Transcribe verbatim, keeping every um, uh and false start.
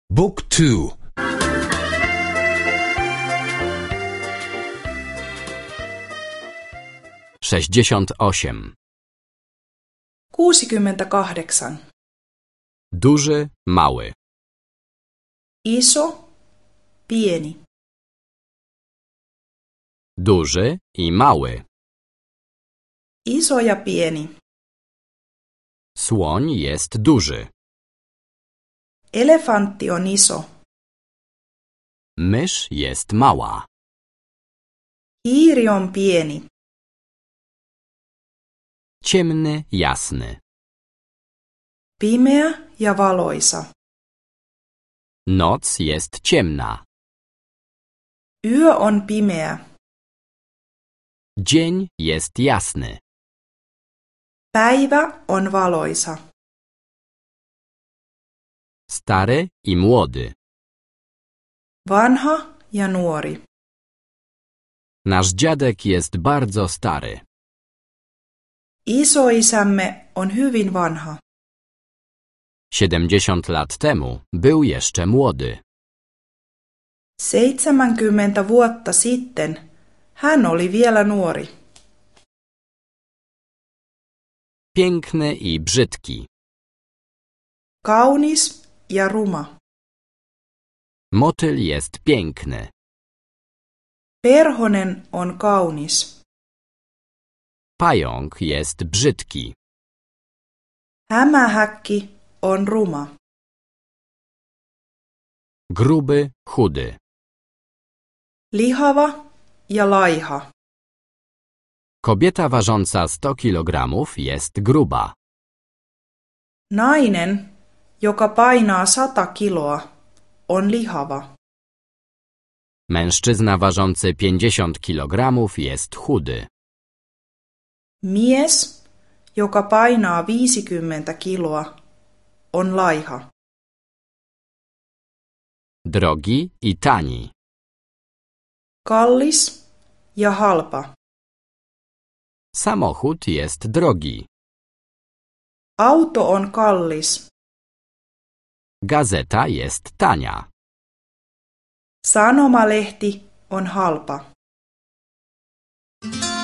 Book two. sześćdziesiąt osiem. kuusikymmentäkahdeksan. Duży, mały. Iso, pieni. Duży i mały. Iso ja pieni. Słoń jest duży. Elefantti on iso. Mysz jest mała. Hiiri on pieni. Ciemny, jasny. Pimeä ja valoisa. Noc jest ciemna. Yö on pimeä. Dzień jest jasny. Päivä on valoisa. Stary i młody. Vanha ja nuori. Nasz dziadek jest bardzo stary. Isoisämme on hyvin vanha. siedemdziesiąt lat temu był jeszcze młody. Seitsemänkymmentä vuotta sitten hän oli vielä nuori. Piękny i brzydki. Kaunis ja ruma. Motyl jest piękny. Perhonen on kaunis. Pająk jest brzydki. Hämähäkki on ruma. Gruby, chudy. Lihava ja laiha. Kobieta ważąca sto kilogramów jest gruba. Nainen, joka painaa sata kiloa, on lihava. Mężczyzna ważący pięćdziesiąt kilogramów jest chudy. Mies, joka painaa viisikymmentä kiloa, on laiha. Drogi i tani. Kallis ja halpa. Samochód jest drogi. Auto on kallis. Gazeta jest tania. Sanomalehti on halpa.